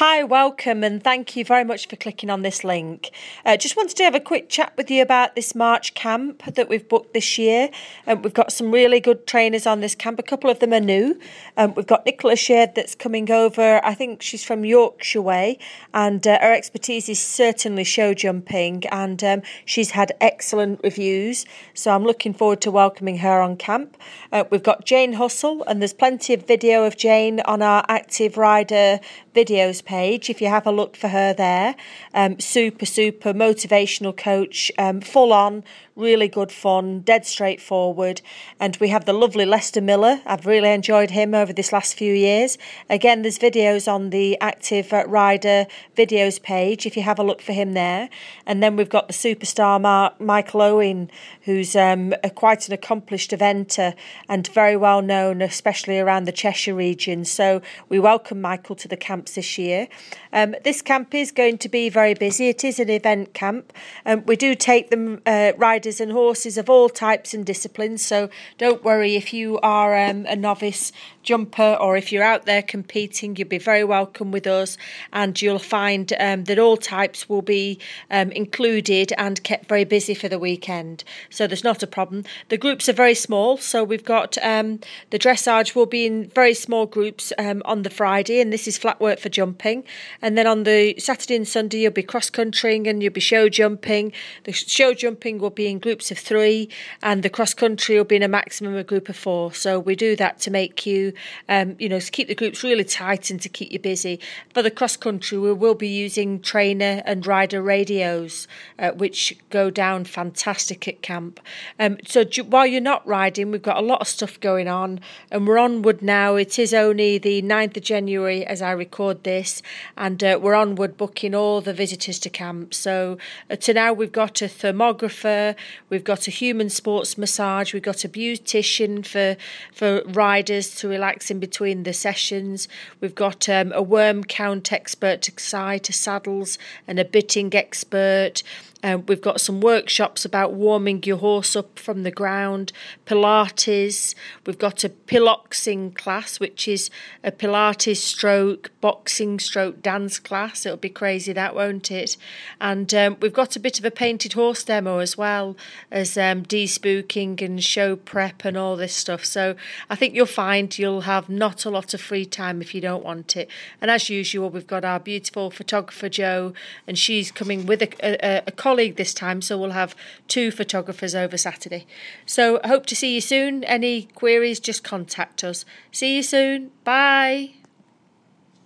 Hi, welcome, and thank you very much for clicking on this link. Just wanted to have a quick chat with you about this March camp that we've booked this year. We've got some really good trainers on this camp. A couple of them are new. We've got Nicola Shade that's coming over. I think she's from Yorkshire way, and her expertise is certainly show jumping, and she's had excellent reviews. So I'm looking forward to welcoming her on camp. We've got Jane Hustle, and there's plenty of video of Jane on our Active Rider videos page if you have a look for her there. Super motivational coach, full on, really good fun, dead straightforward. And we have the lovely Lester Miller. I've really enjoyed him over this last few years. Again, there's videos on the Active Rider videos page if you have a look for him there. And then we've got the superstar Michael Owen, who's quite an accomplished eventer and very well known, especially around the Cheshire region. So we welcome Michael to the camps this year. This camp is going to be very busy. It is an event camp. We do take them riders and horses of all types and disciplines, so don't worry if you are a novice jumper or if you're out there competing, you'll be very welcome with us, and you'll find that all types will be included and kept very busy for the weekend, so there's not a problem. The groups are very small, so we've got the dressage will be in very small groups on the Friday, and this is flat work for jumping, and then on the Saturday and Sunday you'll be cross-countrying and you'll be show jumping. The show jumping will be in groups of 3, and the cross-country will be in a maximum of group of 4, so we do that to make you to keep the groups really tight and to keep you busy. For the cross-country, we will be using trainer and rider radios, which go down fantastic at camp. So while you're not riding, we've got a lot of stuff going on, and we're onward now. It is only the 9th of January as I record this, and we're onward booking all the visitors to camp. So to now we've got a thermographer, we've got a human sports massage, we've got a beautician for riders to relax in between the sessions. We've got a worm count expert to saddles and a bitting expert. We've got some workshops about warming your horse up from the ground, Pilates. We've got a piloxing class, which is a Pilates stroke, boxing stroke dance class. It'll be crazy, that, won't it? And we've got a bit of a painted horse demo as well as de-spooking and show prep and all this stuff. So I think you'll find you'll have not a lot of free time if you don't want it. And as usual, we've got our beautiful photographer Jo, and she's coming with a colleague this time, so we'll have 2 photographers over Saturday. So I hope to see you soon. Any queries, just contact us. See you soon. Bye.